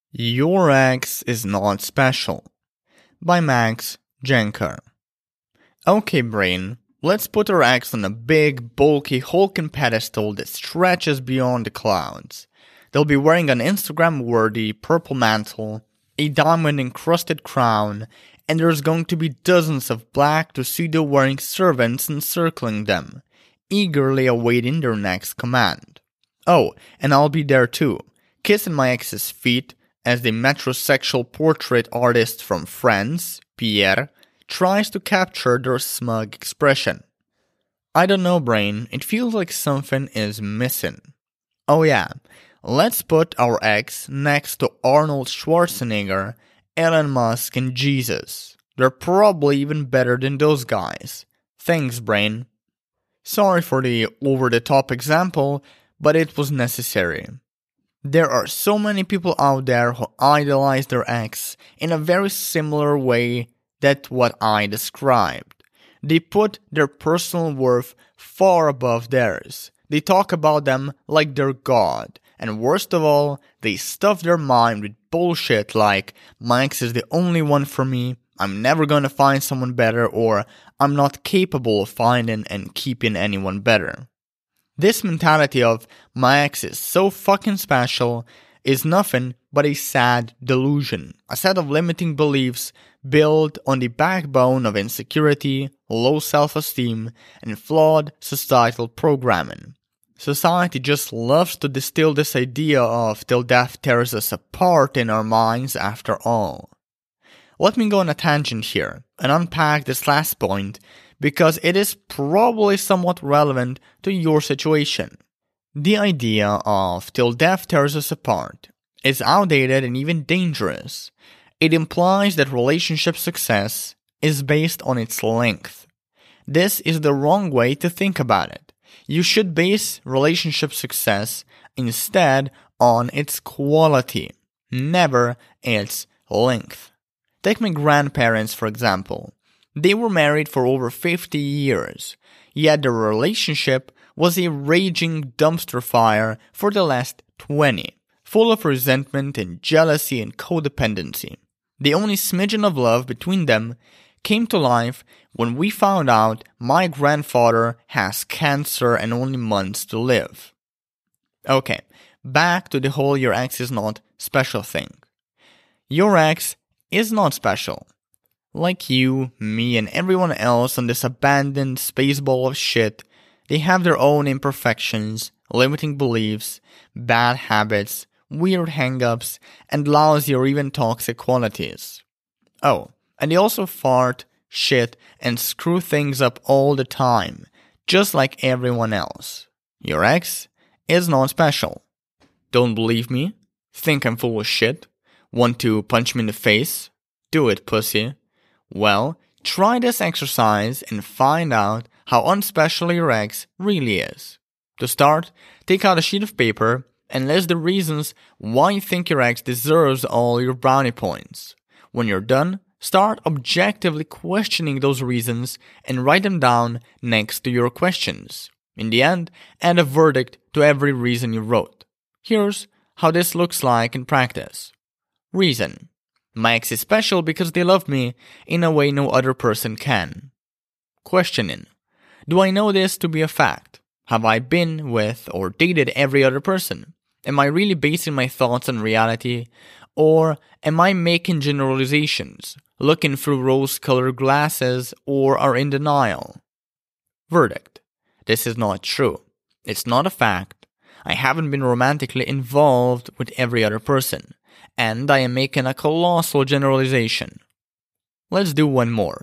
Your ex is not special. By Max Jenker. Okay, brain, let's put our ex on a big, bulky, hulking pedestal that stretches beyond the clouds. They'll be wearing an Instagram-worthy purple mantle, a diamond-encrusted crown, and there's going to be dozens of black tuxedo-wearing servants encircling them, eagerly awaiting their next command. Oh, and I'll be there too, kissing my ex's feet as the metrosexual portrait artist from Friends, Pierre, tries to capture their smug expression. I don't know, brain, it feels like something is missing. Oh yeah, let's put our ex next to Arnold Schwarzenegger, Elon Musk, and Jesus. They're probably even better than those guys. Thanks, brain. Sorry for the over-the-top example, but it was necessary. There are so many people out there who idolize their ex in a very similar way that what I described. They put their personal worth far above theirs. They talk about them like they're God. And worst of all, they stuff their mind with bullshit like, my ex is the only one for me, I'm never gonna find someone better, or I'm not capable of finding and keeping anyone better. This mentality of, my ex is so fucking special, is nothing but a sad delusion, a set of limiting beliefs built on the backbone of insecurity, low self-esteem, and flawed societal programming. Society just loves to distill this idea of till death tears us apart in our minds after all. Let me go on a tangent here and unpack this last point because it is probably somewhat relevant to your situation. The idea of till death tears us apart is outdated and even dangerous. It implies that relationship success is based on its length. This is the wrong way to think about it. You should base relationship success instead on its quality, never its length. Take my grandparents, for example. They were married for over 50 years, yet their relationship was a raging dumpster fire for the last 20, full of resentment and jealousy and codependency. The only smidgen of love between them came to life when we found out my grandfather has cancer and only months to live. Okay, back to the whole your ex is not special thing. Your ex is not special. Like you, me, and everyone else on this abandoned spaceball of shit, they have their own imperfections, limiting beliefs, bad habits, weird hang-ups, and lousy or even toxic qualities. Oh, and they also fart, shit, and screw things up all the time, just like everyone else. Your ex is not special. Don't believe me? Think I'm full of shit? Want to punch me in the face? Do it, pussy. Well, try this exercise and find out how unspecial your ex really is. To start, take out a sheet of paper and list the reasons why you think your ex deserves all your brownie points. When you're done, start objectively questioning those reasons and write them down next to your questions. In the end, add a verdict to every reason you wrote. Here's how this looks like in practice. Reason. My ex is special because they love me in a way no other person can. Questioning. Do I know this to be a fact? Have I been with or dated every other person? Am I really basing my thoughts on reality? Or am I making generalizations, looking through rose-colored glasses, or are in denial? Verdict. This is not true. It's not a fact. I haven't been romantically involved with every other person. And I am making a colossal generalization. Let's do one more.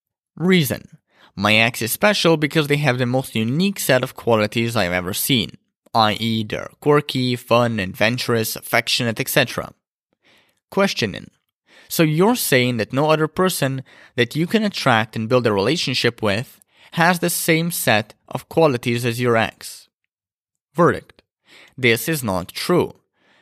Reason. My ex is special because they have the most unique set of qualities I've ever seen, i.e. they're quirky, fun, adventurous, affectionate, etc. Questioning. So you're saying that no other person that you can attract and build a relationship with has the same set of qualities as your ex. Verdict. This is not true.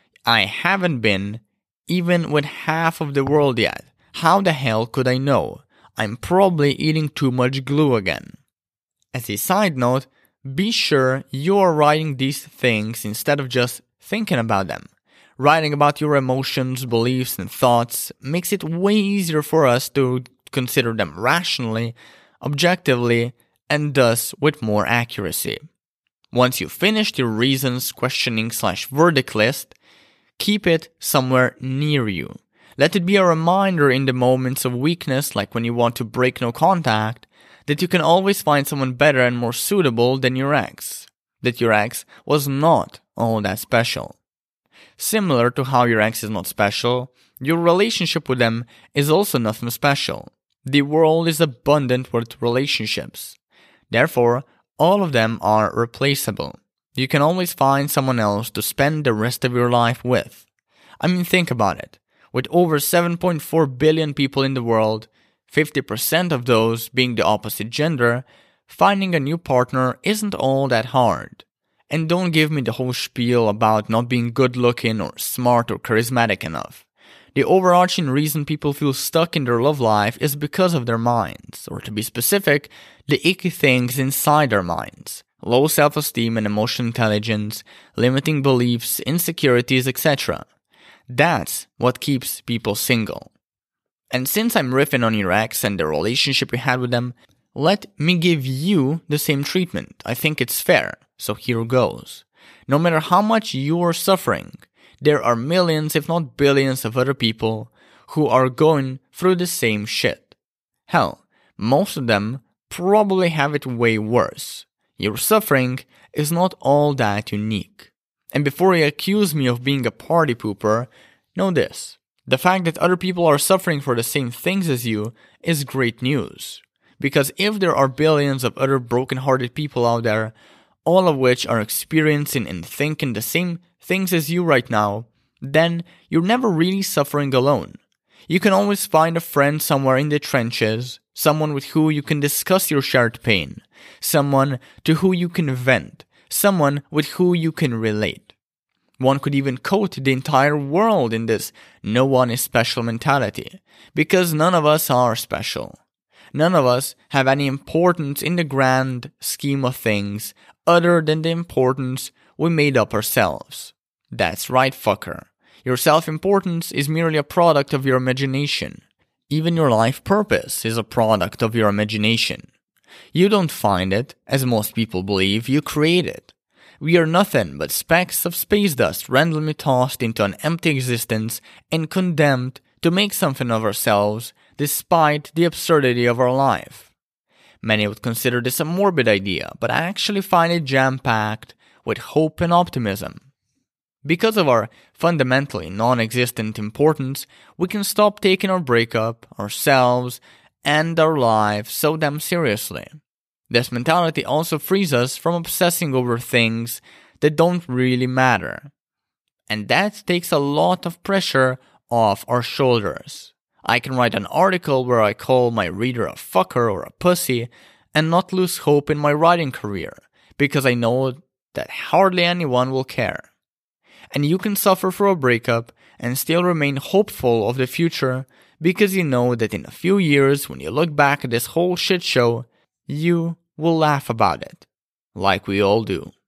I haven't been even with half of the world yet. How the hell could I know? I'm probably eating too much glue again. As a side note, be sure you're writing these things instead of just thinking about them. Writing about your emotions, beliefs, and thoughts makes it way easier for us to consider them rationally, objectively, and thus with more accuracy. Once you've finished your reasons, questioning/verdict list, keep it somewhere near you. Let it be a reminder in the moments of weakness, like when you want to break no contact, that you can always find someone better and more suitable than your ex. That your ex was not all that special. Similar to how your ex is not special, your relationship with them is also nothing special. The world is abundant with relationships. Therefore, all of them are replaceable. You can always find someone else to spend the rest of your life with. I mean, think about it. With over 7.4 billion people in the world, 50% of those being the opposite gender, finding a new partner isn't all that hard. And don't give me the whole spiel about not being good looking or smart or charismatic enough. The overarching reason people feel stuck in their love life is because of their minds, or to be specific, the icky things inside their minds. Low self-esteem and emotional intelligence, limiting beliefs, insecurities, etc. That's what keeps people single. And since I'm riffing on your ex and the relationship you had with them, let me give you the same treatment. I think it's fair, so here goes. No matter how much you're suffering, there are millions, if not billions, of other people who are going through the same shit. Hell, most of them probably have it way worse. Your suffering is not all that unique. And before you accuse me of being a party pooper, know this. The fact that other people are suffering for the same things as you is great news. Because if there are billions of other broken-hearted people out there, all of which are experiencing and thinking the same things as you right now, then you're never really suffering alone. You can always find a friend somewhere in the trenches, someone with who you can discuss your shared pain, someone to who you can vent, someone with who you can relate. One could even quote the entire world in this no one is special mentality, because none of us are special. None of us have any importance in the grand scheme of things other than the importance we made up ourselves. That's right, fucker. Your self-importance is merely a product of your imagination. Even your life purpose is a product of your imagination. You don't find it, as most people believe, you create it. We are nothing but specks of space dust randomly tossed into an empty existence and condemned to make something of ourselves despite the absurdity of our life. Many would consider this a morbid idea, but I actually find it jam-packed with hope and optimism. Because of our fundamentally non-existent importance, we can stop taking our breakup, ourselves, and our lives so damn seriously. This mentality also frees us from obsessing over things that don't really matter. And that takes a lot of pressure off our shoulders. I can write an article where I call my reader a fucker or a pussy and not lose hope in my writing career, because I know that hardly anyone will care. And you can suffer for a breakup and still remain hopeful of the future because you know that in a few years when you look back at this whole shit show, you will laugh about it, like we all do.